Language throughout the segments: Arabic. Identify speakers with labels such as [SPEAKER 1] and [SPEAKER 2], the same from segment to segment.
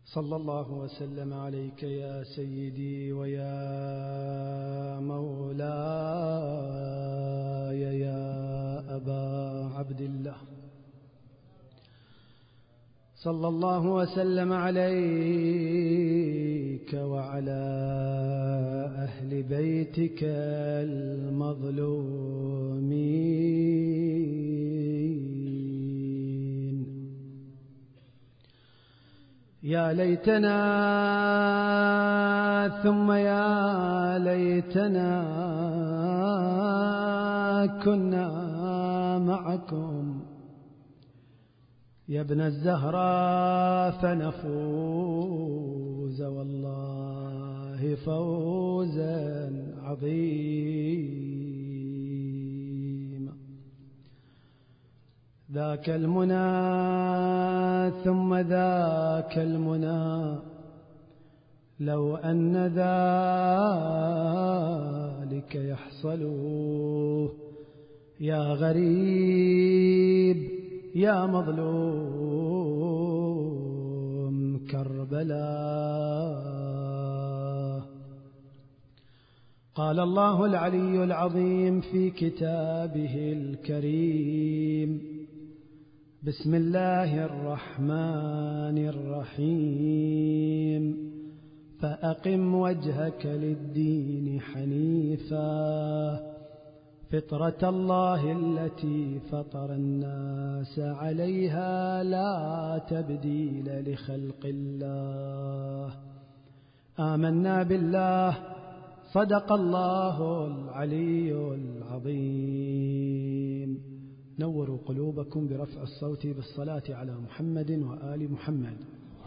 [SPEAKER 1] صلى الله وسلم عليك يا سيدي ويا مولاي يا أبا عبد الله. صلى الله وسلم عليك وعلى أهل بيتك المظلومين. يا ليتنا ثم يا ليتنا كنا معكم يا ابن الزهراء فنفوز والله فوزا عظيما. ذاك المنى ثم ذاك المنى لو أن ذلك يحصل يا غريب يا مظلوم كربلاء. قال الله العلي العظيم في كتابه الكريم: بسم الله الرحمن الرحيم. فأقم وجهك للدين حنيفا فطرة الله التي فطر الناس عليها لا تبديل لخلق الله. آمنا بالله. صدق الله العلي العظيم. نوروا قلوبكم برفع الصوت بالصلاة على محمد وآل محمد.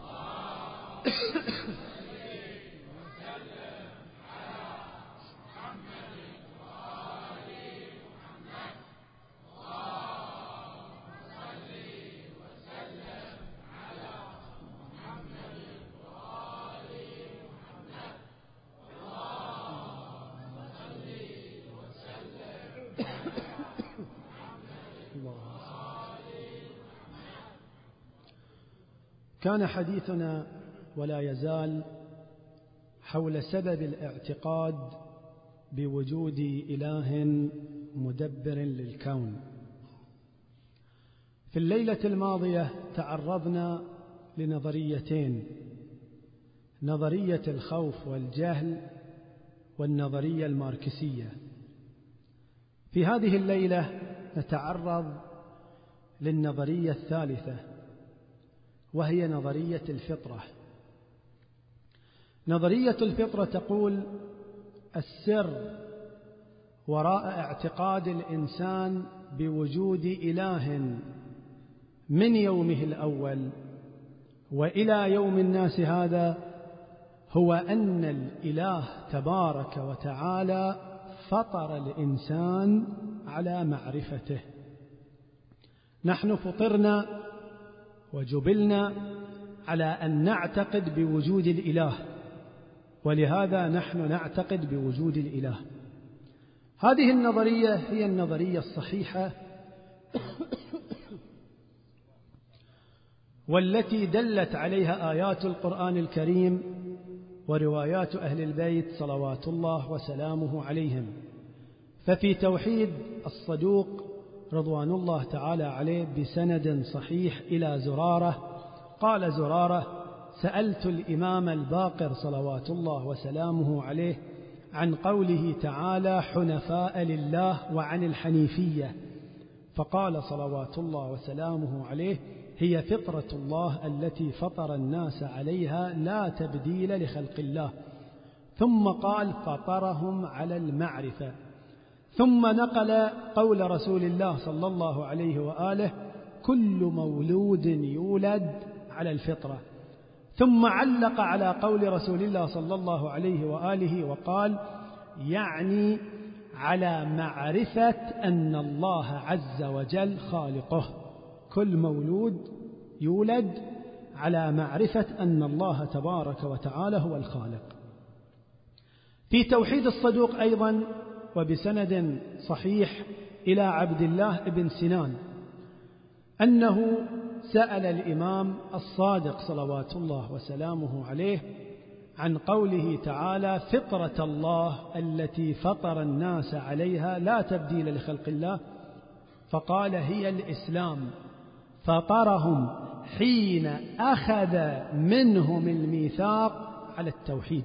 [SPEAKER 1] كان حديثنا ولا يزال حول سبب الاعتقاد بوجود إله مدبر للكون. في الليلة الماضية تعرضنا لنظريتين: نظرية الخوف والجهل، والنظرية الماركسية. في هذه الليلة نتعرض للنظرية الثالثة، وهي نظرية الفطرة. نظرية الفطرة تقول: السر وراء اعتقاد الإنسان بوجود إله من يومه الأول وإلى يوم الناس هذا هو أن الإله تبارك وتعالى فطر الإنسان على معرفته. نحن فطرنا وجبلنا على أن نعتقد بوجود الإله، ولهذا نحن نعتقد بوجود الإله. هذه النظرية هي النظرية الصحيحة والتي دلت عليها آيات القرآن الكريم وروايات أهل البيت صلوات الله وسلامه عليهم. ففي توحيد الصدوق رضوان الله تعالى عليه بسند صحيح إلى زرارة، قال زرارة: سألت الإمام الباقر صلوات الله وسلامه عليه عن قوله تعالى: حنفاء لله، وعن الحنيفية، فقال صلوات الله وسلامه عليه: هي فطرة الله التي فطر الناس عليها لا تبديل لخلق الله. ثم قال: فطرهم على المعرفة. ثم نقل قول رسول الله صلى الله عليه وآله: كل مولود يولد على الفطرة. ثم علق على قول رسول الله صلى الله عليه وآله وقال: يعني على معرفة أن الله عز وجل خالقه. كل مولود يولد على معرفة أن الله تبارك وتعالى هو الخالق. في توحيد الصدوق أيضا وبسند صحيح إلى عبد الله بن سنان أنه سأل الإمام الصادق صلوات الله وسلامه عليه عن قوله تعالى: فطرة الله التي فطر الناس عليها لا تبديل لخلق الله، فقال: هي الإسلام، فطرهم حين أخذ منهم الميثاق على التوحيد.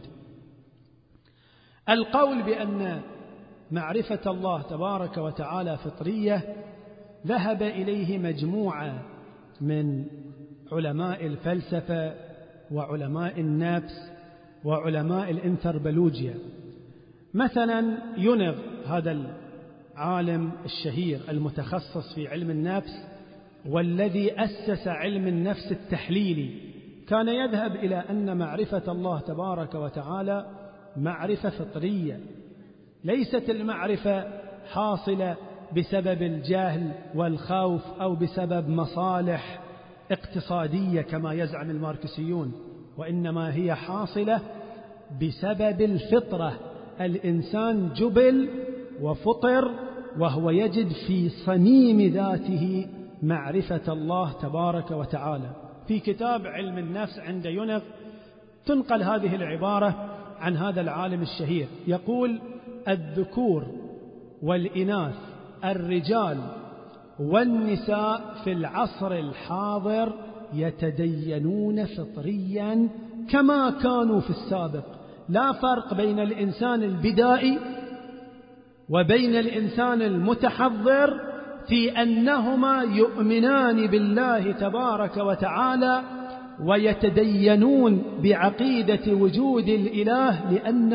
[SPEAKER 1] القول بأن معرفة الله تبارك وتعالى فطرية ذهب إليه مجموعة من علماء الفلسفة وعلماء النفس وعلماء الانثروبولوجيا. مثلا يونغ، هذا العالم الشهير المتخصص في علم النفس والذي أسس علم النفس التحليلي، كان يذهب إلى أن معرفة الله تبارك وتعالى معرفة فطرية، ليست المعرفة حاصلة بسبب الجهل والخوف أو بسبب مصالح اقتصادية كما يزعم الماركسيون، وإنما هي حاصلة بسبب الفطرة. الإنسان جبل وفطر وهو يجد في صميم ذاته معرفة الله تبارك وتعالى. في كتاب علم النفس عند يونغ تنقل هذه العبارة عن هذا العالم الشهير، يقول: الذكور والإناث، الرجال والنساء في العصر الحاضر يتدينون فطريا كما كانوا في السابق، لا فرق بين الإنسان البدائي وبين الإنسان المتحضر في أنهما يؤمنان بالله تبارك وتعالى ويتدينون بعقيدة وجود الإله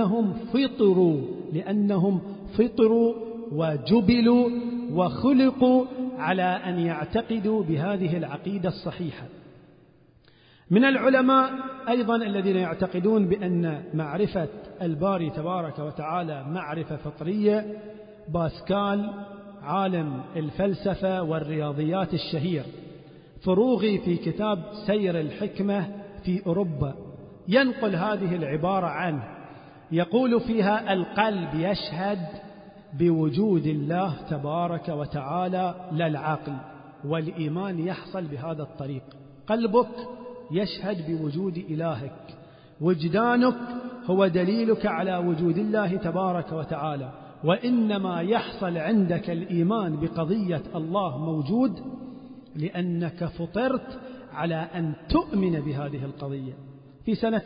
[SPEAKER 1] لأنهم فطروا وجبلوا وخلقوا على أن يعتقدوا بهذه العقيدة الصحيحة. من العلماء أيضا الذين يعتقدون بأن معرفة الباري تبارك وتعالى معرفة فطرية باسكال، عالم الفلسفة والرياضيات الشهير. فروغي في كتاب سير الحكمة في أوروبا ينقل هذه العبارة عنه، يقول فيها: القلب يشهد بوجود الله تبارك وتعالى لا العقل، والإيمان يحصل بهذا الطريق. قلبك يشهد بوجود إلهك، وجدانك هو دليلك على وجود الله تبارك وتعالى، وإنما يحصل عندك الإيمان بقضية الله موجود لأنك فطرت على أن تؤمن بهذه القضية. في سنة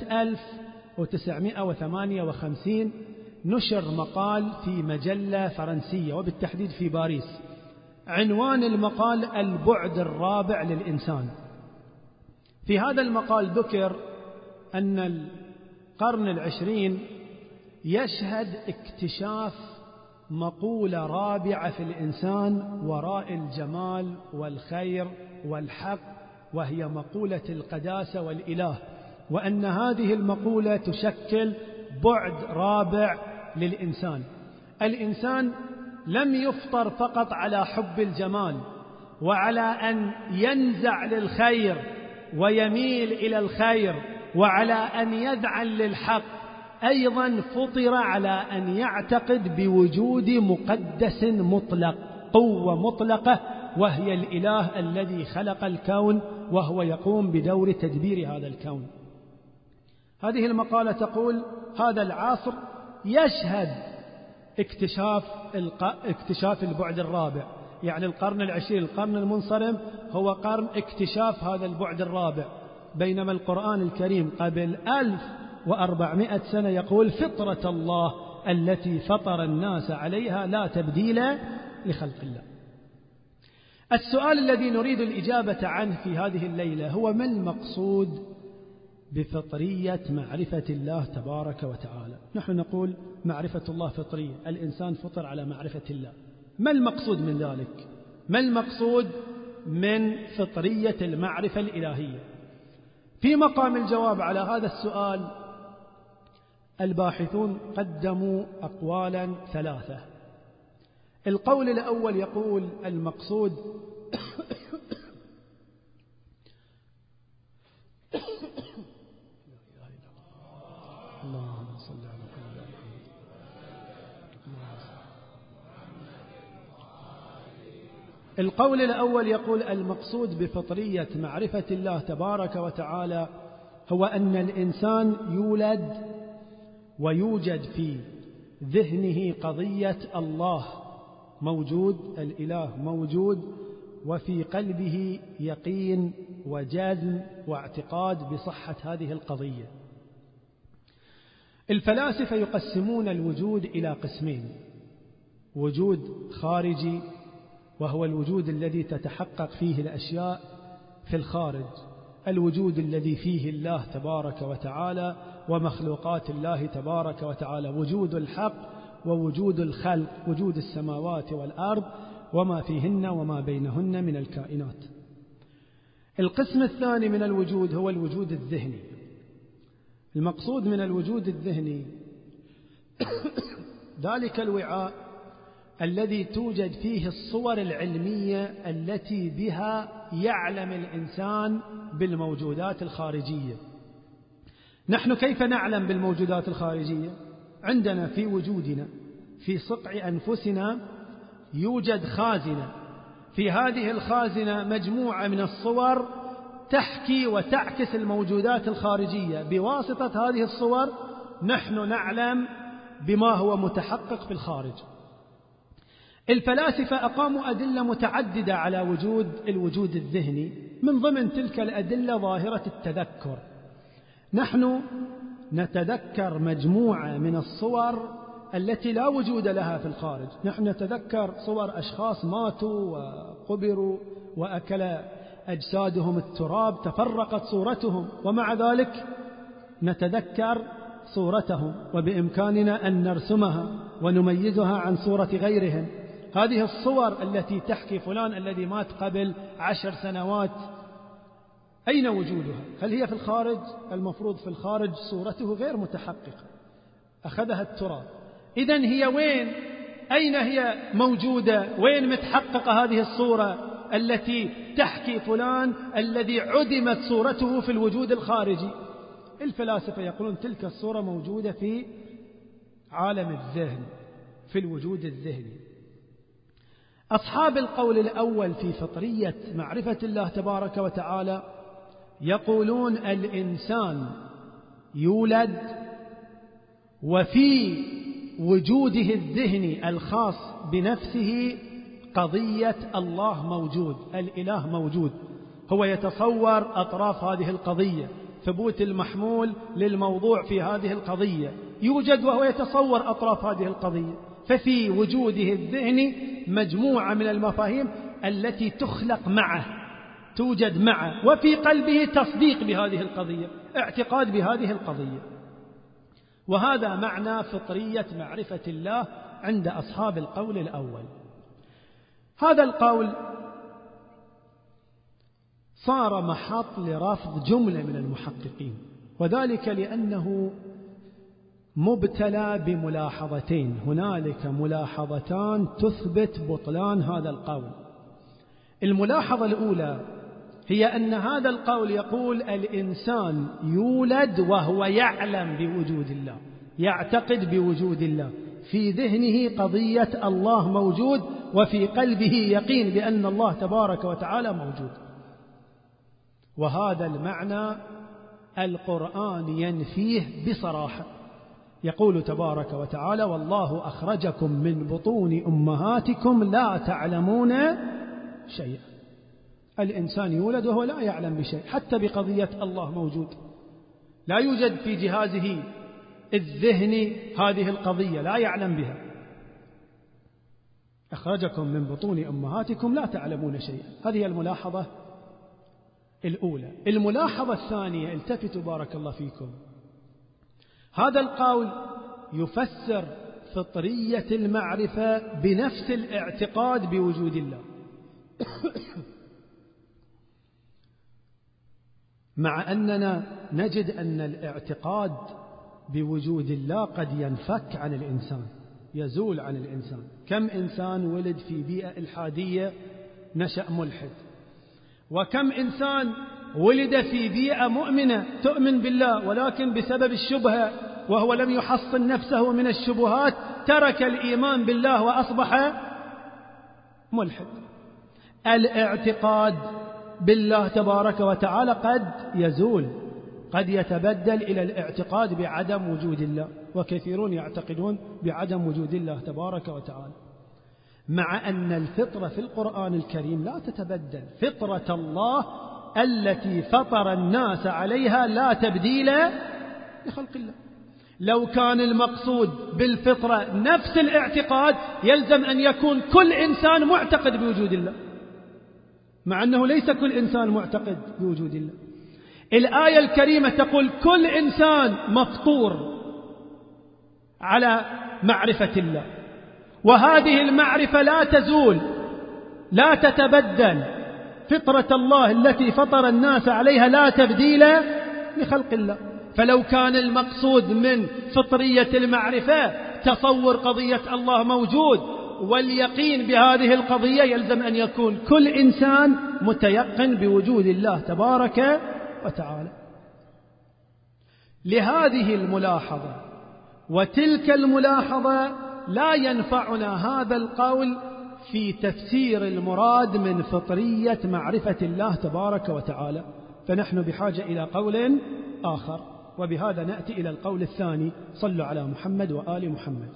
[SPEAKER 1] 1958 نشر مقال في مجلة فرنسية وبالتحديد في باريس، عنوان المقال: البعد الرابع للإنسان. في هذا المقال ذكر أن القرن العشرين يشهد اكتشاف مقولة رابعة في الإنسان وراء الجمال والخير والحق، وهي مقولة القداسة والإله، وأن هذه المقولة تشكل بعد رابع للإنسان. الإنسان لم يفطر فقط على حب الجمال وعلى أن ينزع للخير ويميل إلى الخير وعلى أن يذعن للحق، أيضا فطر على أن يعتقد بوجود مقدس مطلق، قوة مطلقة، وهي الإله الذي خلق الكون وهو يقوم بدور تدبير هذا الكون. هذه المقالة تقول: هذا العصر يشهد اكتشاف البعد الرابع، يعني القرن العشرين، القرن المنصرم، هو قرن اكتشاف هذا البعد الرابع، بينما القرآن الكريم قبل 1400 سنة يقول: فطرة الله التي فطر الناس عليها لا تبديل لخلق الله. السؤال الذي نريد الإجابة عنه في هذه الليلة هو: ما المقصود بفطرية معرفة الله تبارك وتعالى؟ نحن نقول معرفة الله فطرية، الإنسان فطر على معرفة الله. ما المقصود من ذلك؟ ما المقصود من فطرية المعرفة الإلهية؟ في مقام الجواب على هذا السؤال الباحثون قدموا أقوالا ثلاثة. القول الأول يقول: المقصود اللهم صل على القول الأول يقول المقصود بفطرية معرفة الله تبارك وتعالى هو أن الإنسان يولد ويوجد في ذهنه قضية الله موجود، الإله موجود، وفي قلبه يقين وجزم واعتقاد بصحة هذه القضية. الفلاسفة يقسمون الوجود إلى قسمين: وجود خارجي وهو الوجود الذي تتحقق فيه الأشياء في الخارج، الوجود الذي فيه الله تبارك وتعالى ومخلوقات الله تبارك وتعالى، وجود الحق ووجود الخلق، وجود السماوات والأرض وما فيهن وما بينهن من الكائنات. القسم الثاني من الوجود هو الوجود الذهني. المقصود من الوجود الذهني ذلك الوعاء الذي توجد فيه الصور العلمية التي بها يعلم الإنسان بالموجودات الخارجية. نحن كيف نعلم بالموجودات الخارجية؟ عندنا في وجودنا في صقع أنفسنا يوجد خازنة، في هذه الخازنة مجموعة من الصور تحكي وتعكس الموجودات الخارجية. بواسطة هذه الصور نحن نعلم بما هو متحقق في الخارج. الفلاسفة أقاموا أدلة متعددة على الوجود الذهني، من ضمن تلك الأدلة ظاهرة التذكر. نحن نتذكر مجموعة من الصور التي لا وجود لها في الخارج. نحن نتذكر صور أشخاص ماتوا وقبروا وأكل أجسادهم التراب، تفرقت صورتهم، ومع ذلك نتذكر صورتهم وبإمكاننا أن نرسمها ونميزها عن صورة غيرهم. هذه الصور التي تحكي فلان الذي مات قبل 10 سنوات أين وجودها؟ هل هي في الخارج؟ المفروض في الخارج صورته غير متحققة، أخذها التراب. إذن هي وين؟ أين هي موجودة؟ وين متحققة هذه الصورة التي تحكي فلان الذي عدمت صورته في الوجود الخارجي؟ الفلاسفة يقولون تلك الصورة موجودة في عالم الذهن، في الوجود الذهني. أصحاب القول الأول في فطرية معرفة الله تبارك وتعالى يقولون الإنسان يولد وفي وجوده الذهني الخاص بنفسه قضية الله موجود، الإله موجود. هو يتصور أطراف هذه القضية، ثبوت المحمول للموضوع في هذه القضية يوجد وهو يتصور أطراف هذه القضية. ففي وجوده الذهني مجموعة من المفاهيم التي تخلق معه، توجد معه، وفي قلبه تصديق بهذه القضية، اعتقاد بهذه القضية. وهذا معنى فطرية معرفة الله عند أصحاب القول الأول. هذا القول صار محط لرفض جملة من المحققين، وذلك لأنه مبتلى بملاحظتين. هنالك ملاحظتان تثبت بطلان هذا القول. الملاحظة الأولى هي أن هذا القول يقول الإنسان يولد وهو يعلم بوجود الله، يعتقد بوجود الله، في ذهنه قضية الله موجود، وفي قلبه يقين بأن الله تبارك وتعالى موجود. وهذا المعنى القرآن ينفيه بصراحة. يقول تبارك وتعالى: والله أخرجكم من بطون أمهاتكم لا تعلمون شيئا. الإنسان يولد وهو لا يعلم بشيء، حتى بقضية الله موجود لا يوجد في جهازه الذهني هذه القضية، لا يعلم بها. أخرجكم من بطون أمهاتكم لا تعلمون شيئا. هذه الملاحظة الأولى. الملاحظة الثانية، التفتوا بارك الله فيكم، هذا القول يفسر فطرية المعرفة بنفس الاعتقاد بوجود الله مع أننا نجد أن الاعتقاد بوجود الله قد ينفك عن الإنسان، يزول عن الإنسان. كم إنسان ولد في بيئة إلحادية نشأ ملحد، وكم إنسان ولد في بيئة مؤمنة تؤمن بالله، ولكن بسبب الشبهة وهو لم يحصن نفسه من الشبهات ترك الإيمان بالله وأصبح ملحد. الاعتقاد بالله تبارك وتعالى قد يزول، قد يتبدل إلى الاعتقاد بعدم وجود الله، وكثيرون يعتقدون بعدم وجود الله تبارك وتعالى، مع أن الفطرة في القرآن الكريم لا تتبدل. فطرة الله التي فطر الناس عليها لا تبديل لخلق الله. لو كان المقصود بالفطرة نفس الاعتقاد يلزم أن يكون كل إنسان معتقد بوجود الله، مع أنه ليس كل إنسان معتقد بوجود الله. الآية الكريمة تقول كل إنسان مفطور على معرفة الله، وهذه المعرفة لا تزول لا تتبدل. فطرة الله التي فطر الناس عليها لا تبديل لخلق الله. فلو كان المقصود من فطرية المعرفة تصور قضية الله موجود واليقين بهذه القضية، يلزم أن يكون كل إنسان متيقن بوجود الله تبارك وتعالى. لهذه الملاحظة وتلك الملاحظة لا ينفعنا هذا القول في تفسير المراد من فطرية معرفة الله تبارك وتعالى، فنحن بحاجة إلى قول آخر. وبهذا نأتي إلى القول الثاني. صلوا على محمد وآل محمد.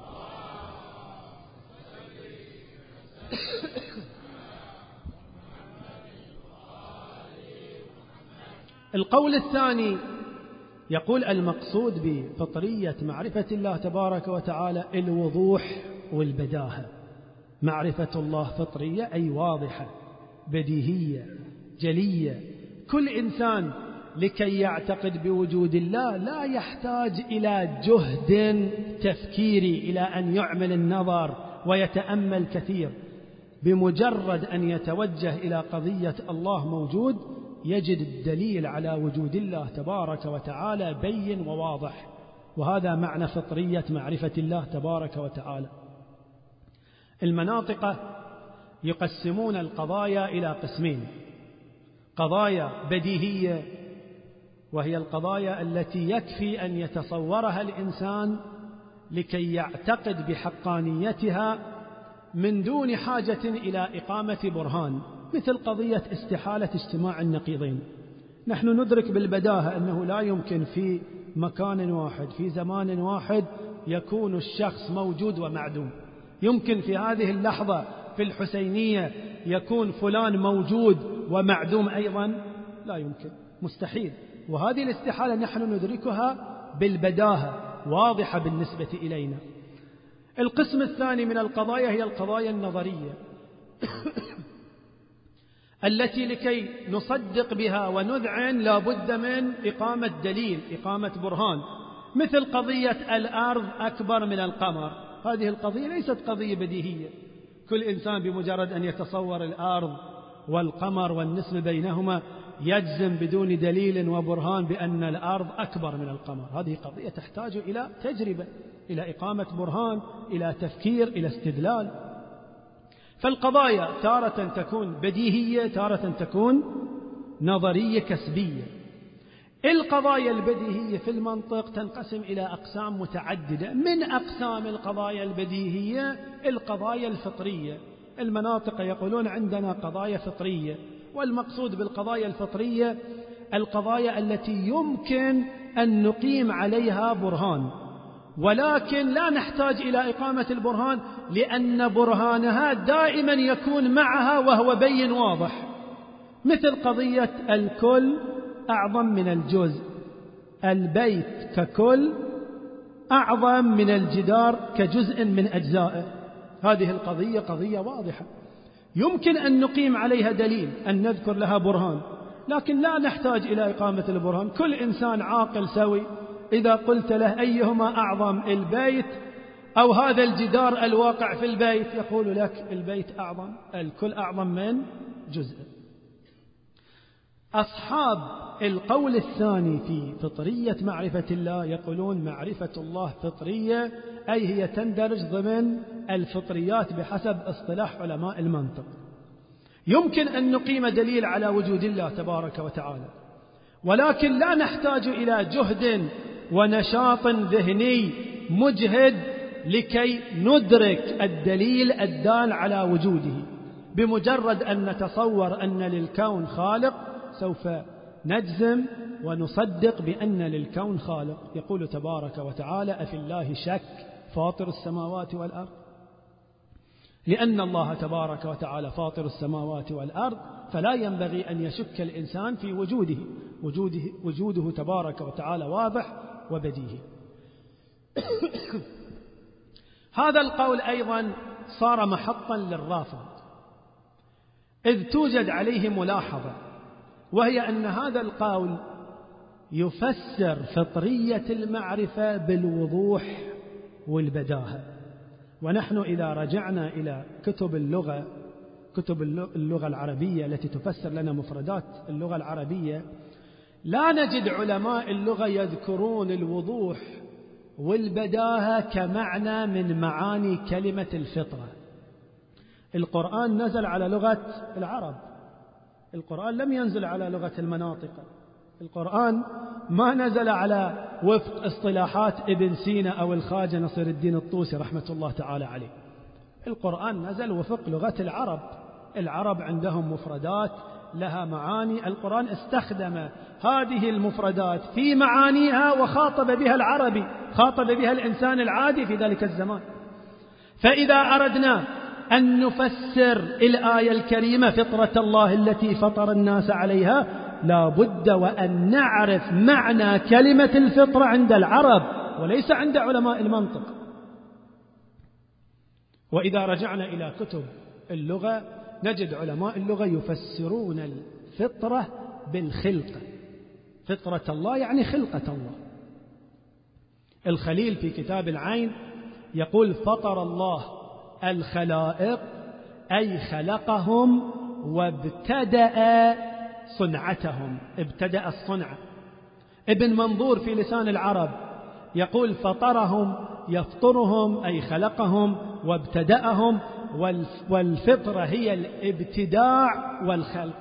[SPEAKER 1] القول الثاني يقول المقصود بفطرية معرفة الله تبارك وتعالى الوضوح والبداهة. معرفة الله فطرية أي واضحة بديهية جلية. كل إنسان لكي يعتقد بوجود الله لا يحتاج إلى جهد تفكيري، إلى أن يعمل النظر ويتأمل كثير. بمجرد أن يتوجه إلى قضية الله موجود يجد الدليل على وجود الله تبارك وتعالى بين وواضح. وهذا معنى فطرية معرفة الله تبارك وتعالى. المناطق يقسمون القضايا إلى قسمين: قضايا بديهية، وهي القضايا التي يكفي أن يتصورها الإنسان لكي يعتقد بحقانيتها من دون حاجة إلى إقامة برهان، مثل قضية استحالة اجتماع النقيضين. نحن ندرك بالبداهة أنه لا يمكن في مكان واحد في زمان واحد يكون الشخص موجود ومعدوم. يمكن في هذه اللحظة في الحسينية يكون فلان موجود ومعدوم أيضا؟ لا يمكن، مستحيل. وهذه الاستحالة نحن ندركها بالبداهة، واضحة بالنسبة إلينا. القسم الثاني من القضايا هي القضايا النظرية التي لكي نصدق بها ونذعن لا بد من إقامة دليل، إقامة برهان، مثل قضية الأرض أكبر من القمر. هذه القضية ليست قضية بديهية. كل إنسان بمجرد أن يتصور الأرض والقمر والنسبة بينهما يجزم بدون دليل وبرهان بأن الأرض أكبر من القمر. هذه قضية تحتاج إلى تجربة، إلى إقامة برهان، إلى تفكير، إلى استدلال. فالقضايا تارة تكون بديهية، تارة تكون نظرية كسبية. القضايا البديهية في المنطق تنقسم إلى أقسام متعددة. من أقسام القضايا البديهية القضايا الفطرية. المناطق يقولون عندنا قضايا فطرية، والمقصود بالقضايا الفطرية القضايا التي يمكن أن نقيم عليها برهان، ولكن لا نحتاج إلى إقامة البرهان لأن برهانها دائما يكون معها وهو بين واضح، مثل قضية الكل أعظم من الجزء، البيت ككل أعظم من الجدار كجزء من أجزائه. هذه القضية قضية واضحة يمكن أن نقيم عليها دليل، أن نذكر لها برهان، لكن لا نحتاج إلى إقامة البرهان. كل إنسان عاقل سوي إذا قلت له أيهما أعظم، البيت أو هذا الجدار الواقع في البيت، يقول لك البيت أعظم، الكل أعظم من جزء. أصحاب القول الثاني في فطرية معرفة الله يقولون معرفة الله فطرية، أي هي تندرج ضمن الفطريات بحسب اصطلاح علماء المنطق. يمكن أن نقيم دليل على وجود الله تبارك وتعالى، ولكن لا نحتاج إلى جهد ونشاط ذهني مجهد لكي ندرك الدليل الدال على وجوده، بمجرد أن نتصور أن للكون خالق سوف نجزم ونصدق بأن للكون خالق. يقول تبارك وتعالى: أفي الله شك فاطر السماوات والأرض. لأن الله تبارك وتعالى فاطر السماوات والأرض فلا ينبغي أن يشك الإنسان في وجوده تبارك وتعالى واضح وبديهي. هذا القول أيضا صار محطا للرافض، إذ توجد عليه ملاحظة، وهي أن هذا القول يفسر فطرية المعرفة بالوضوح والبداهة. ونحن إذا رجعنا إلى كتب اللغة العربية التي تفسر لنا مفردات اللغة العربية، لا نجد علماء اللغة يذكرون الوضوح والبداهة كمعنى من معاني كلمة الفطرة. القرآن نزل على لغة العرب، القرآن لم ينزل على لغة المناطق، القرآن ما نزل على وفق اصطلاحات ابن سينا أو الخواجة نصير الدين الطوسي رحمة الله تعالى عليه. القرآن نزل وفق لغة العرب، العرب عندهم مفردات لها معاني، القرآن استخدم هذه المفردات في معانيها وخاطب بها العربي، خاطب بها الإنسان العادي في ذلك الزمان. فإذا أردنا أن نفسر الآية الكريمة فطرة الله التي فطر الناس عليها، لا بد وأن نعرف معنى كلمة الفطرة عند العرب وليس عند علماء المنطق. وإذا رجعنا إلى كتب اللغة نجد علماء اللغة يفسرون الفطرة بالخلقة، فطرة الله يعني خلقة الله. الخليل في كتاب العين يقول: فطر الله الخلائق أي خلقهم وابتدأ صنعتهم، ابتدأ الصنعة. ابن منظور في لسان العرب يقول: فطرهم يفطرهم أي خلقهم وابتدأهم، والفطرة هي الابتداع والخلق.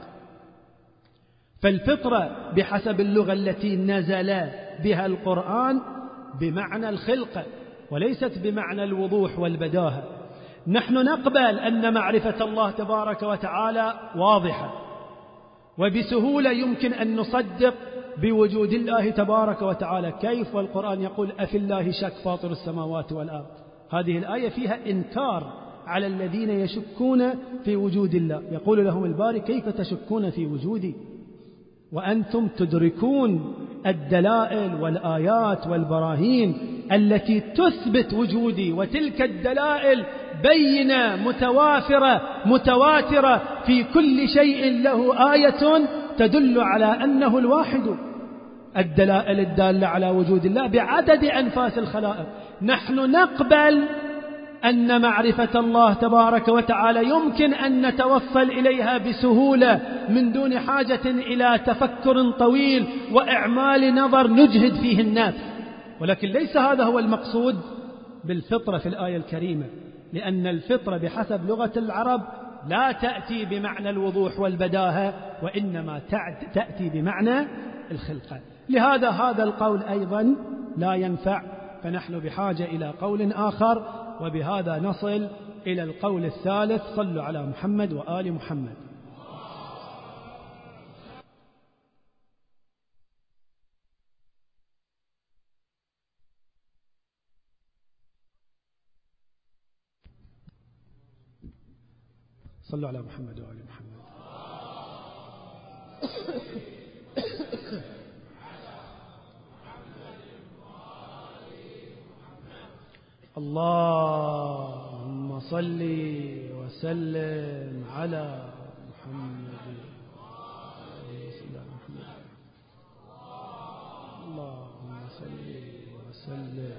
[SPEAKER 1] فالفطرة بحسب اللغة التي نزل بها القرآن بمعنى الخلقة وليست بمعنى الوضوح والبداهة. نحن نقبل أن معرفة الله تبارك وتعالى واضحة، وبسهولة يمكن أن نصدق بوجود الله تبارك وتعالى. كيف والقرآن يقول: أفي الله شك فاطر السماوات والأرض؟ هذه الآية فيها إنكار على الذين يشكون في وجود الله. يقول لهم الباري: كيف تشكون في وجودي وأنتم تدركون الدلائل والآيات والبراهين التي تثبت وجودي، وتلك الدلائل بينة متوافرة متواترة في كل شيء له آية تدل على أنه الواحد. الدلائل الدالة على وجود الله بعدد أنفاس الخلائق. نحن نقبل أن معرفة الله تبارك وتعالى يمكن أن نتوصل إليها بسهولة من دون حاجة إلى تفكر طويل وإعمال نظر نجهد فيه النفس، ولكن ليس هذا هو المقصود بالفطرة في الآية الكريمة، لأن الفطرة بحسب لغة العرب لا تأتي بمعنى الوضوح والبداهة، وإنما تأتي بمعنى الخلقة. لهذا هذا القول أيضا لا ينفع، فنحن بحاجة إلى قول آخر، وبهذا نصل إلى القول الثالث: صلوا على محمد وآل محمد. صلوا على محمد وآل محمد. اللهم صل وسلم على محمد. اللهم صل وسلم.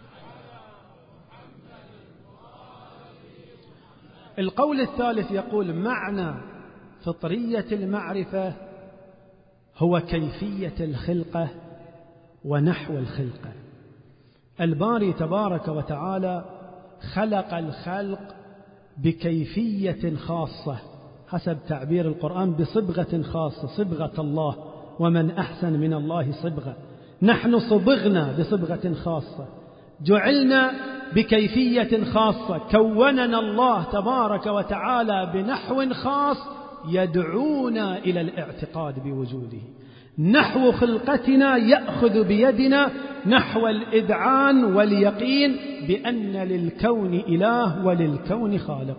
[SPEAKER 1] القول الثالث يقول: معنى فطرية المعرفة هو كيفية الخلقة ونحو الخلقة. الباري تبارك وتعالى خلق الخلق بكيفية خاصة حسب تعبير القرآن، بصبغة خاصة، صبغة الله، ومن أحسن من الله صبغة. نحن صبغنا بصبغة خاصة، جعلنا بكيفية خاصة، كوننا الله تبارك وتعالى بنحو خاص يدعونا إلى الاعتقاد بوجوده. نحو خلقتنا يأخذ بيدنا نحو الإذعان واليقين بأن للكون إله وللكون خالق.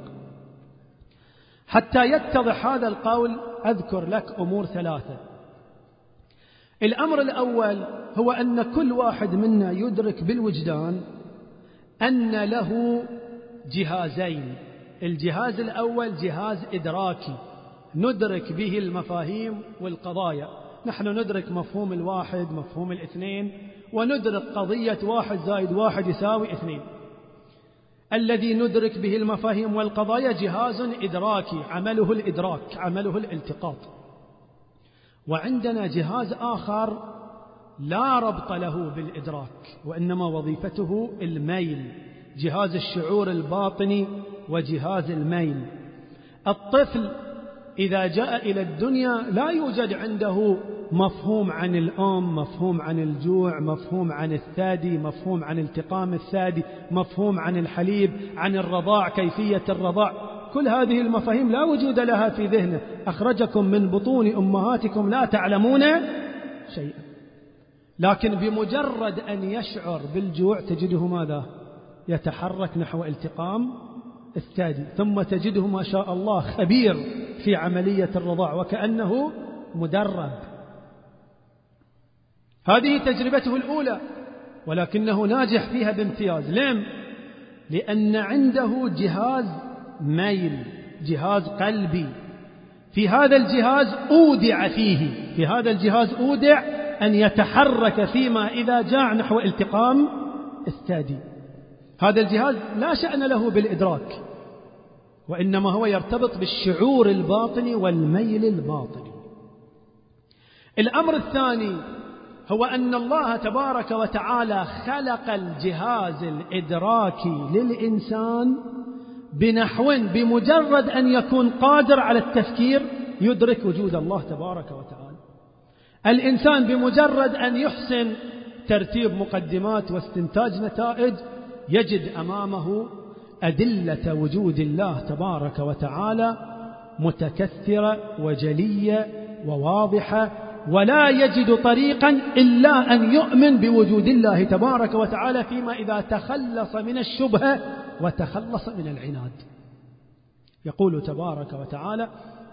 [SPEAKER 1] حتى يتضح هذا القول أذكر لك أمور ثلاثة. الأمر الأول هو أن كل واحد منا يدرك بالوجدان أن له جهازين. الجهاز الأول جهاز إدراكي ندرك به المفاهيم والقضايا. نحن ندرك مفهوم الواحد، مفهوم الاثنين، وندرك قضية 1+1=2. الذي ندرك به المفاهيم والقضايا جهاز إدراكي عمله الإدراك، عمله الالتقاط. وعندنا جهاز آخر لا ربط له بالإدراك، وإنما وظيفته الميل، جهاز الشعور الباطني وجهاز الميل. الطفل إذا جاء إلى الدنيا لا يوجد عنده مفهوم عن الأم، مفهوم عن الجوع، مفهوم عن الثدي، مفهوم عن التقام الثدي، مفهوم عن الحليب، عن الرضاع، كيفية الرضاع. كل هذه المفاهيم لا وجود لها في ذهنه. أخرجكم من بطون أمهاتكم لا تعلمون شيئا. لكن بمجرد أن يشعر بالجوع تجده ماذا؟ يتحرك نحو التقام الثدي، ثم تجده ما شاء الله خبير في عملية الرضاع وكأنه مدرب. هذه تجربته الأولى، ولكنه ناجح فيها بامتياز. لم؟ لأن عنده جهاز ميل، جهاز قلبي. في هذا الجهاز أودع فيه، في هذا الجهاز أودع أن يتحرك فيما إذا جاء نحو التقام الثدي. هذا الجهاز لا شأن له بالإدراك، وإنما هو يرتبط بالشعور الباطني والميل الباطني. الأمر الثاني هو أن الله تبارك وتعالى خلق الجهاز الإدراكي للإنسان بنحو بمجرد أن يكون قادر على التفكير يدرك وجود الله تبارك وتعالى. الإنسان بمجرد أن يحسن ترتيب مقدمات واستنتاج نتائج يجد أمامه أدلة وجود الله تبارك وتعالى متكثرة وجلية وواضحة، ولا يجد طريقا إلا أن يؤمن بوجود الله تبارك وتعالى فيما إذا تخلص من الشبهة وتخلص من العناد. يقول تبارك وتعالى: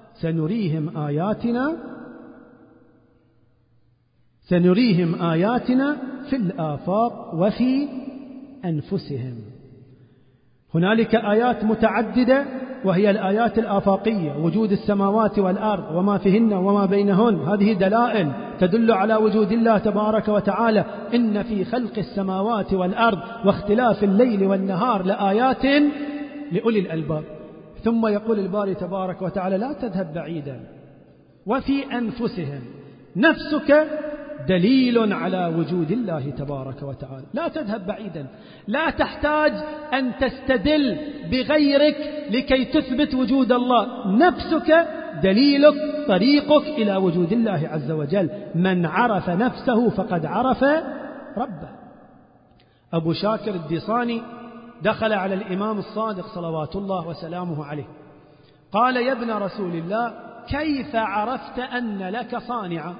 [SPEAKER 1] سنريهم آياتنا في الآفاق وفي أنفسهم. هنالك آيات متعددة وهي الآيات الآفاقية، وجود السماوات والأرض وما فيهن وما بينهن، هذه دلائل تدل على وجود الله تبارك وتعالى. إن في خلق السماوات والأرض واختلاف الليل والنهار لآيات لأولي الألباب. ثم يقول الباري تبارك وتعالى: لا تذهب بعيدا وفي أنفسهم. نفسك دليل على وجود الله تبارك وتعالى. لا تذهب بعيدا، لا تحتاج أن تستدل بغيرك لكي تثبت وجود الله. نفسك دليلك، طريقك إلى وجود الله عز وجل. من عرف نفسه فقد عرف ربه. أبو شاكر الديصاني دخل على الإمام الصادق صلوات الله وسلامه عليه، قال: يا ابن رسول الله، كيف عرفت أن لك صانعا؟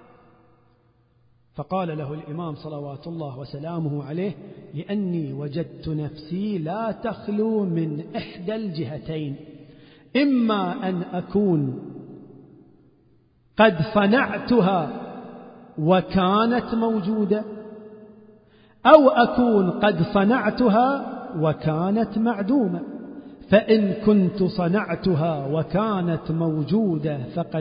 [SPEAKER 1] فقال له الإمام صلوات الله وسلامه عليه: لأني وجدت نفسي لا تخلو من إحدى الجهتين، إما أن أكون قد صنعتها وكانت موجودة، أو أكون قد صنعتها وكانت معدومة. فإن كنت صنعتها وكانت موجودة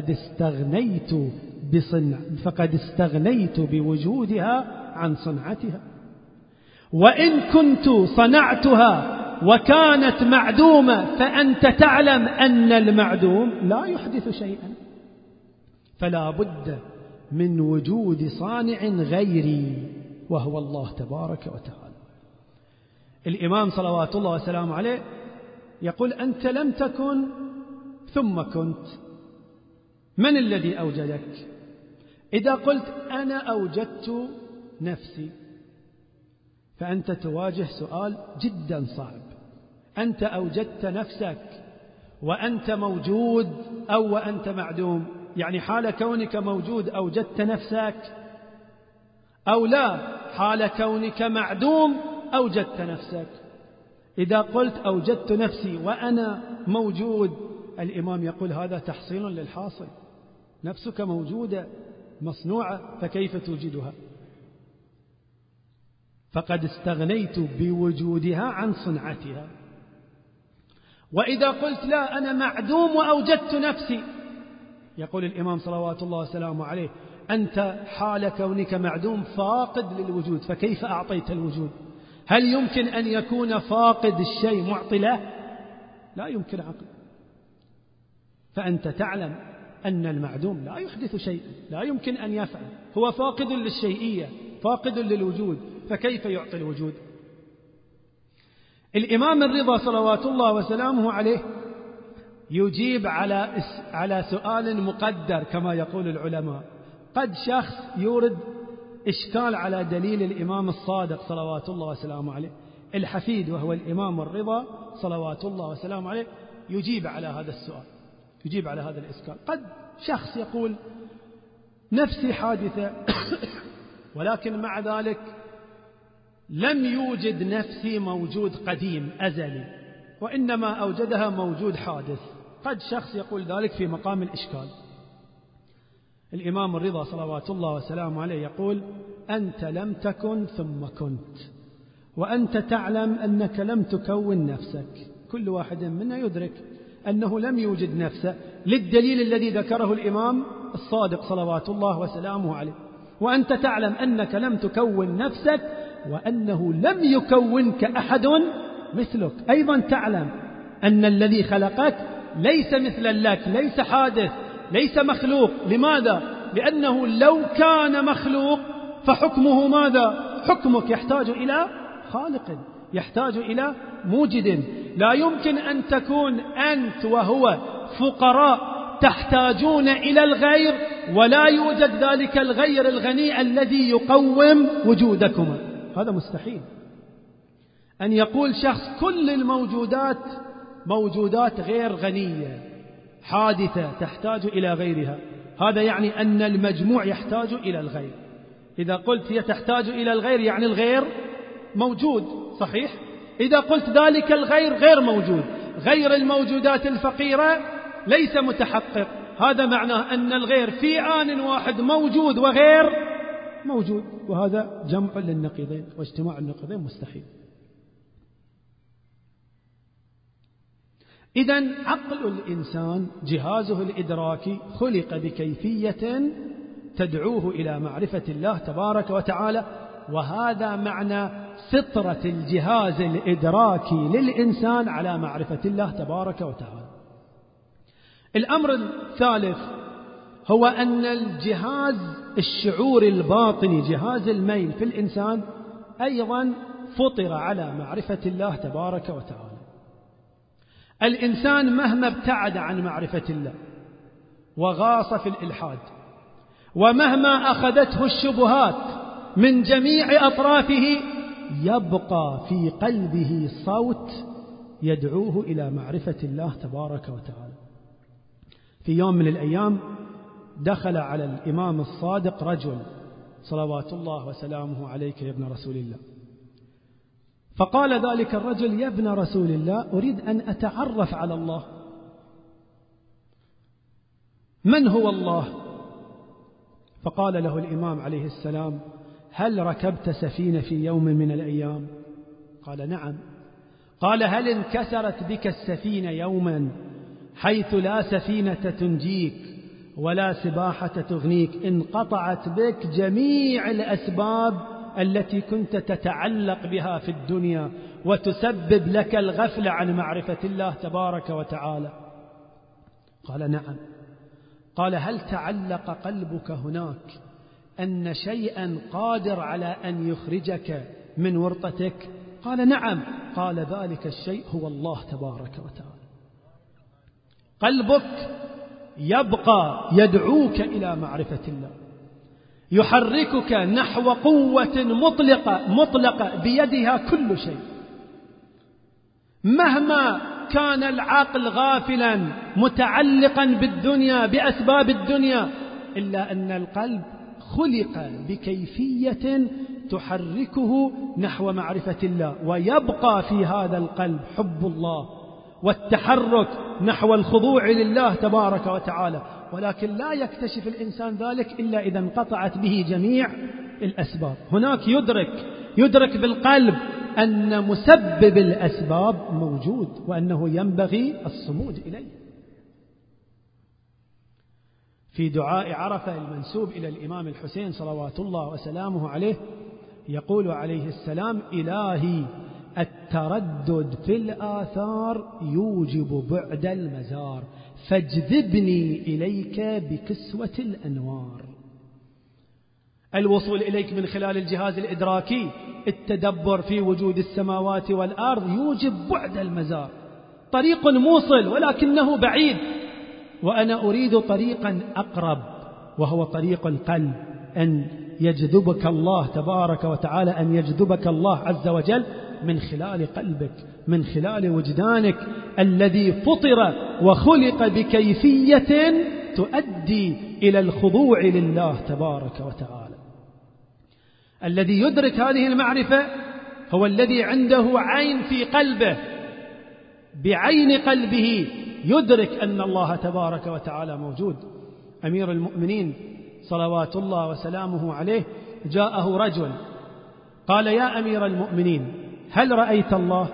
[SPEAKER 1] فقد استغنيت بوجودها عن صنعتها، وإن كنت صنعتها وكانت معدومة فأنت تعلم أن المعدوم لا يحدث شيئا، فلا بد من وجود صانع غيري وهو الله تبارك وتعالى. الإمام صلوات الله وسلامه عليه يقول: أنت لم تكن ثم كنت، من الذي فأنت تواجه سؤال جدا صعب. أنت أوجدت نفسك وأنت موجود أو وأنت معدوم؟ يعني حال كونك موجود أوجدت نفسك، أو لا، حال كونك معدوم أوجدت نفسك. إذا قلت أوجدت نفسي وأنا موجود، الإمام يقول هذا تحصيل للحاصل، نفسك موجودة مصنوعة، فكيف توجدها؟ فقد استغنيت بوجودها عن صنعتها. وإذا قلت لا، أنا معدوم وأوجدت نفسي، يقول الإمام صلوات الله وسلامه عليه أنت حال كونك معدوم فاقد للوجود، فكيف أعطيت الوجود؟ هل يمكن أن يكون فاقد الشيء معطي له؟ لا يمكن عقل. فأنت تعلم أن المعدوم لا يحدث شيئا، لا يمكن أن يفعل، هو فاقد للشيئية، فاقد للوجود، فكيف يعطي الوجود؟ الإمام الرضا صلوات الله وسلامه عليه يجيب على سؤال مقدر كما يقول العلماء. قد شخص يورد إشكال على دليل الإمام الصادق صلوات الله وسلامه عليه، الحفيد وهو الإمام الرضا صلوات الله وسلامه عليه يجيب على هذا السؤال، يجيب على هذا الإشكال. قد شخص يقول نفسي حادثة ولكن مع ذلك لم يوجد نفسي موجود قديم أزلي، وإنما أوجدها موجود حادث. قد شخص يقول ذلك في مقام الإشكال. الإمام الرضا صلوات الله وسلامه عليه يقول أنت لم تكن ثم كنت، وأنت تعلم أنك لم تكون نفسك. كل واحد منا يدرك أنه لم يوجد نفسه للدليل الذي ذكره الإمام الصادق صلوات الله وسلامه عليه. وأنت تعلم أنك لم تكون نفسك وأنه لم يكونك أحد مثلك. أيضا تعلم أن الذي خلقك ليس مثلا لك، ليس حادث، ليس مخلوق. لماذا؟ لأنه لو كان مخلوق فحكمه ماذا؟ حكمك يحتاج إلى خالق، يحتاج إلى موجد. لا يمكن أن تكون أنت وهو فقراء تحتاجون إلى الغير ولا يوجد ذلك الغير الغني الذي يقوم وجودكما، هذا مستحيل. أن يقول شخص كل الموجودات موجودات غير غنية حادثة تحتاج إلى غيرها، هذا يعني أن المجموع يحتاج إلى الغير. إذا قلت هي تحتاج إلى الغير يعني الغير موجود، صحيح؟ إذا قلت ذلك الغير غير موجود، غير الموجودات الفقيرة ليس متحقق، هذا معناه أن الغير في آن واحد موجود وغير موجود، وهذا جمع للنقيضين، واجتماع النقيضين مستحيل. إذن عقل الإنسان جهازه الإدراكي خلق بكيفية تدعوه إلى معرفة الله تبارك وتعالى، وهذا معنى فطرة الجهاز الإدراكي للإنسان على معرفة الله تبارك وتعالى. الأمر الثالث هو أن الجهاز الشعور الباطني، جهاز الميل في الإنسان، أيضا فطر على معرفة الله تبارك وتعالى. الإنسان مهما ابتعد عن معرفة الله وغاص في الإلحاد، ومهما أخذته الشبهات من جميع أطرافه، يبقى في قلبه صوت يدعوه إلى معرفة الله تبارك وتعالى. في يوم من الأيام دخل على الإمام الصادق رجل صلوات الله وسلامه عليك يا ابن رسول الله، فقال ذلك الرجل: يا ابن رسول الله، أريد أن أتعرف على الله، من هو الله؟ فقال له الإمام عليه السلام: هل ركبت سفينة في يوم من الأيام؟ قال: نعم. قال: هل انكسرت بك السفينة يوما حيث لا سفينة تنجيك ولا سباحة تغنيك، انقطعت بك جميع الأسباب التي كنت تتعلق بها في الدنيا وتسبب لك الغفلة عن معرفة الله تبارك وتعالى؟ قال: نعم. قال: هل تعلق قلبك هناك أن شيئا قادر على أن يخرجك من ورطتك؟ قال: نعم. قال: ذلك الشيء هو الله تبارك وتعالى. قلبك يبقى يدعوك إلى معرفة الله، يحركك نحو قوة مطلقة بيدها كل شيء. مهما كان العقل غافلا متعلقا بالدنيا بأسباب الدنيا، إلا أن القلب خلق بكيفية تحركه نحو معرفة الله، ويبقى في هذا القلب حب الله والتحرك نحو الخضوع لله تبارك وتعالى، ولكن لا يكتشف الإنسان ذلك إلا إذا انقطعت به جميع الأسباب. هناك يدرك بالقلب أن مسبب الأسباب موجود وأنه ينبغي الصمود إليه. في دعاء عرفة المنسوب إلى الإمام الحسين صلوات الله وسلامه عليه يقول عليه السلام: إلهي التردد في الآثار يوجب بعد المزار، فاجذبني إليك بكسوة الأنوار. الوصول إليك من خلال الجهاز الإدراكي، التدبر في وجود السماوات والأرض يوجب بعد المزار. طريق موصل ولكنه بعيد، وأنا أريد طريقا أقرب وهو طريق القلب، أن يجذبك الله تبارك وتعالى، أن يجذبك الله عز وجل من خلال قلبك، من خلال وجدانك الذي فطر وخلق بكيفية تؤدي إلى الخضوع لله تبارك وتعالى. الذي يدرك هذه المعرفة هو الذي عنده عين في قلبه، بعين قلبه يدرك أن الله تبارك وتعالى موجود. أمير المؤمنين صلوات الله وسلامه عليه جاءه رجل قال: يا أمير المؤمنين هل رأيت الله؟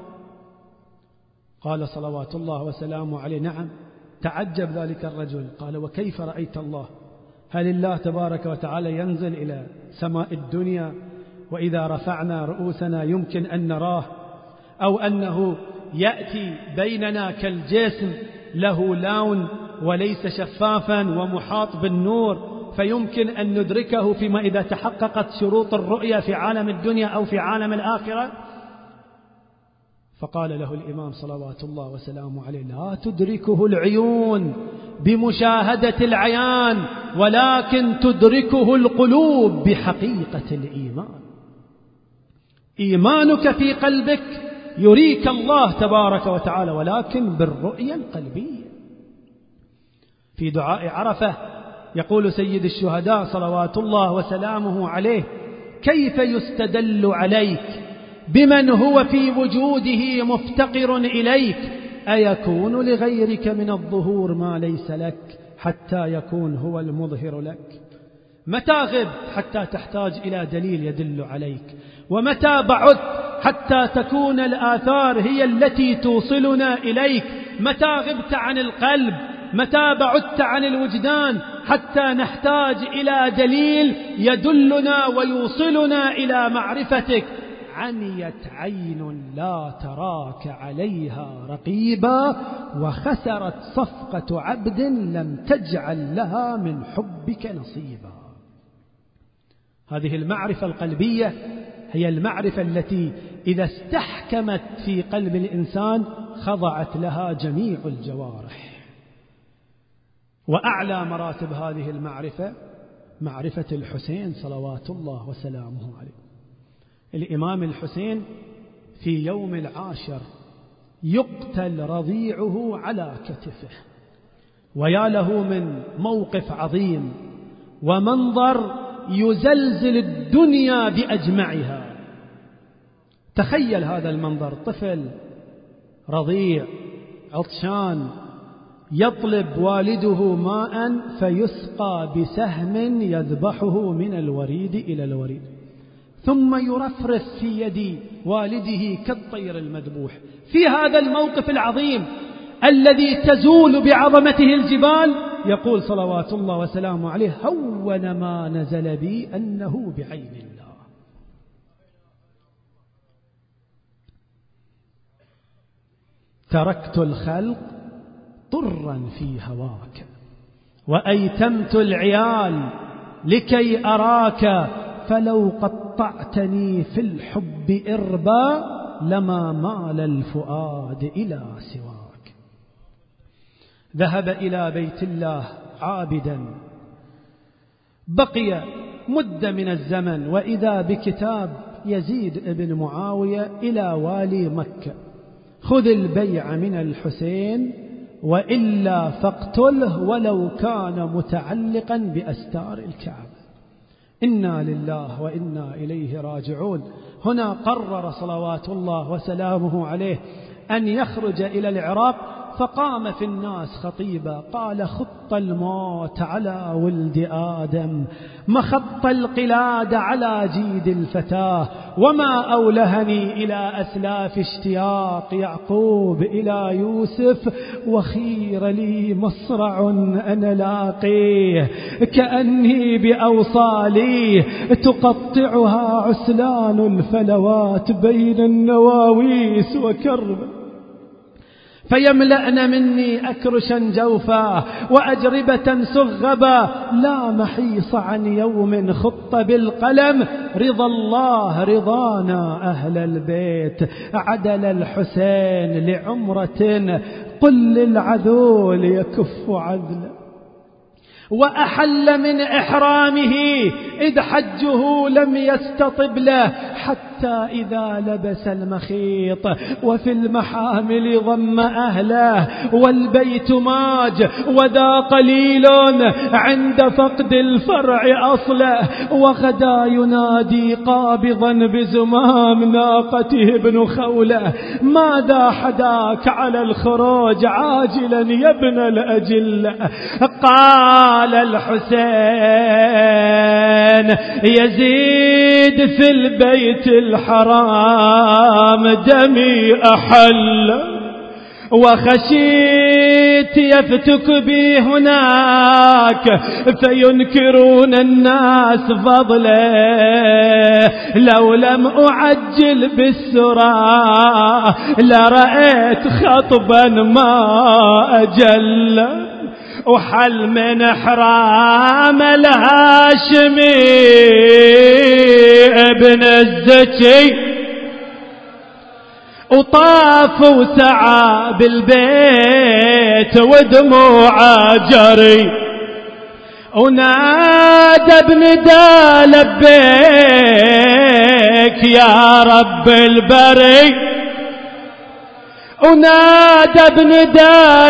[SPEAKER 1] قال صلوات الله وسلامه عليه: نعم. تعجب ذلك الرجل، قال: وكيف رأيت الله؟ هل الله تبارك وتعالى ينزل إلى سماء الدنيا وإذا رفعنا رؤوسنا يمكن أن نراه، أو أنه يأتي بيننا كالجسم له لون وليس شفافا ومحاط بالنور فيمكن أن ندركه فيما إذا تحققت شروط الرؤية في عالم الدنيا أو في عالم الآخرة؟ فقال له الإمام صلوات الله وسلامه عليه: لا تدركه العيون بمشاهدة العيان، ولكن تدركه القلوب بحقيقة الإيمان. إيمانك في قلبك يريك الله تبارك وتعالى، ولكن بالرؤية القلبية. في دعاء عرفة يقول سيد الشهداء صلوات الله وسلامه عليه: كيف يستدل عليك بمن هو في وجوده مفتقر إليك؟ أيكون لغيرك من الظهور ما ليس لك حتى يكون هو المظهر لك؟ متى غبت حتى تحتاج إلى دليل يدل عليك؟ ومتى بعدت حتى تكون الآثار هي التي توصلنا إليك؟ متى غبت عن القلب؟ متى بعدت عن الوجدان حتى نحتاج إلى دليل يدلنا ويوصلنا إلى معرفتك؟ عميت عين لا تراك عليها رقيبا، وخسرت صفقة عبد لم تجعل لها من حبك نصيبا. هذه المعرفة القلبية هي المعرفة التي إذا استحكمت في قلب الإنسان خضعت لها جميع الجوارح. وأعلى مراتب هذه المعرفة معرفة الحسين صلوات الله وسلامه عليه. الإمام الحسين في يوم العاشر يقتل رضيعه على كتفه، ويا له من موقف عظيم ومنظر يزلزل الدنيا بأجمعها. تخيل هذا المنظر: طفل رضيع عطشان يطلب والده ماء فيسقى بسهم يذبحه من الوريد إلى الوريد، ثم يرفرف في يد والده كالطير المذبوح. في هذا الموقف العظيم الذي تزول بعظمته الجبال يقول صلوات الله وسلامه عليه: هون ما نزل بي أنه بعين الله. تركت الخلق طرا في هواك، وأيتمت العيال لكي أراك، فلو قطعتني في الحب إربا لما مال الفؤاد إلى سواك. ذهب إلى بيت الله عابدا، بقي مدة من الزمن وإذا بكتاب يزيد بن معاوية إلى والي مكة: خذ البيع من الحسين وإلا فاقتله ولو كان متعلقا بأستار الكعبة. إنا لله وإنا إليه راجعون. هنا قرر صلوات الله وسلامه عليه أن يخرج إلى العراق، فقام في الناس خطيبا قال: خط الموت على ولد آدم، مخط القلاد على جيد الفتاة، وما أولهني إلى أسلاف اشتياق يعقوب إلى يوسف، وخير لي مصرع أنا لاقيه، كأني بأوصالي تقطعها عسلان الفلوات بين النواويس وكرب، فيملأن مني أكرشا جوفا وأجربة سغبا، لا محيص عن يوم خط بالقلم، رضا الله رضانا أهل البيت، عدل الحسين لعمرة، قل للعذول يكف عدلا، وأحل من إحرامه إذ حجه لم يستطب له، حتى إذا لبس المخيط وفي المحامل ضم أهله، والبيت ماج وذا قليل عند فقد الفرع أصله، وغدا ينادي قابضا بزمام ناقته ابن خوله: ماذا حداك على الخروج عاجلا يا ابن الأجل؟ قال الحسين: يزيد في البيت الحرام دمي أحل، وخشيت يفتك بي هناك فينكرون الناس فضله، لو لم أعجل بالسرى لرأيت خطبا ما أجل، وحل من حرام الهاشمي ابن الزكي، وطاف وسعى بالبيت ودموعه جري، ونادى بندى لبيك يا رب البري، ونادى بندى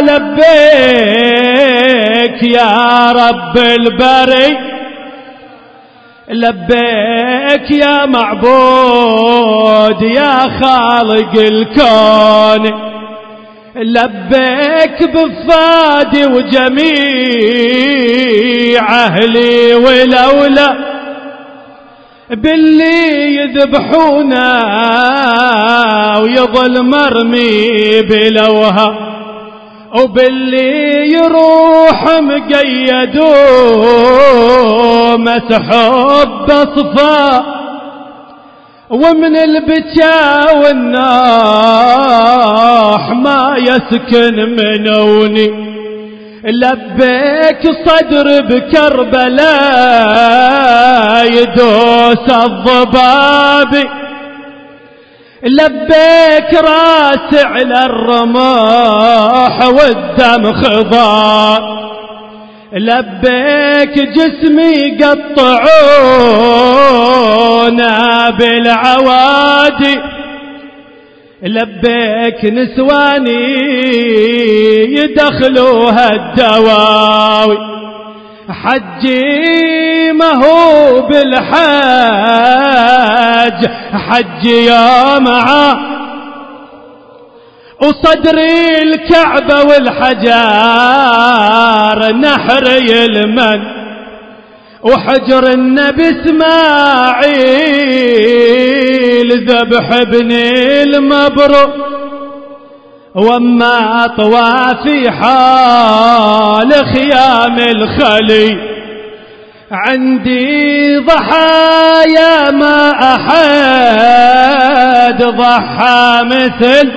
[SPEAKER 1] لبيك يا رب البري، لبيك يا معبود يا خالق الكون، لبيك بفادي وجميع أهلي، ولولا باللي يذبحونا ويظل مرمي بلوها، وباللي يروح مقيدو مسحوب بصفا، ومن البكا والناح ما يسكن منوني، لبيك صدر بكربلاء يدوس الضباب، لبيك راس على الرماح والدم خضار، لبيك جسمي قطعونا بالعوادي، لبيك نسواني يدخلوها الدواوي، حجي ما هو بالحج حجي يا معاه، وصدري الكعبة والحجار نحري المن، وحجر النبي اسماعيل ذبح ابني المبروك، وما طوافي حال خيام الخلي، عندي ضحايا ما أحد ضحى مثل،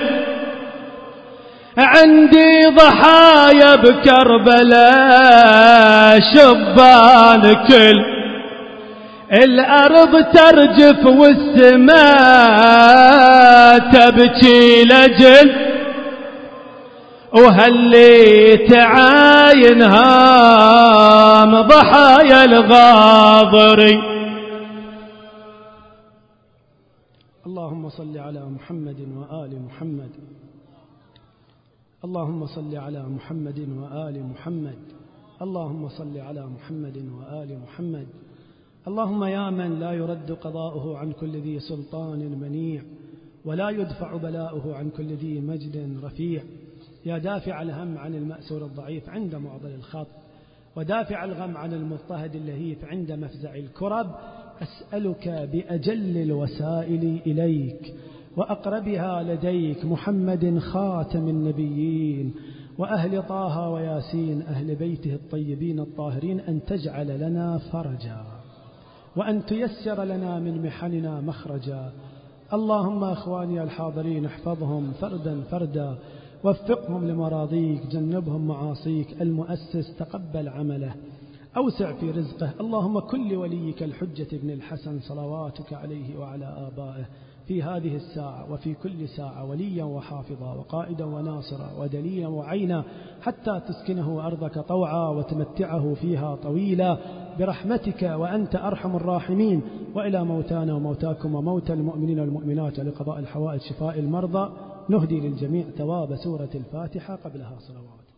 [SPEAKER 1] عندي ضحايا بكربلاء شبان كل، الأرض ترجف والسماء تبكي لجل، وهاللي تعاين هام ضحايا الغاضري، اللهم صل على محمد وآل محمد. اللهم صل على محمد وآل محمد. اللهم صل على محمد وآل محمد. اللهم يا من لا يرد قضاؤه عن كل ذي سلطان منيع، ولا يدفع بلاؤه عن كل ذي مجد رفيع، يا دافع الهم عن المأسور الضعيف عند معضل الخط، ودافع الغم عن المضطهد اللهيف عند مفزع الكرب، أسألك بأجل الوسائل إليك وأقربها لديك محمد خاتم النبيين وأهل طه وياسين أهل بيته الطيبين الطاهرين أن تجعل لنا فرجا، وأن تيسر لنا من محننا مخرجا. اللهم أخواني الحاضرين احفظهم فردا فردا، وفقهم لمراضيك، جنبهم معاصيك. المؤسس تقبل عمله، أوسع في رزقه. اللهم كن لوليك الحجة ابن الحسن صلواتك عليه وعلى آبائه في هذه الساعة وفي كل ساعة وليا وحافظا وقائدا وناصرا ودليلا وعينا، حتى تسكنه أرضك طوعا وتمتعه فيها طويلا برحمتك، وأنت أرحم الراحمين. وإلى موتانا وموتاكم وموتى المؤمنين والمؤمنات لقضاء الحوائج شفاء المرضى، نهدي للجميع ثواب سورة الفاتحة قبلها صلوات.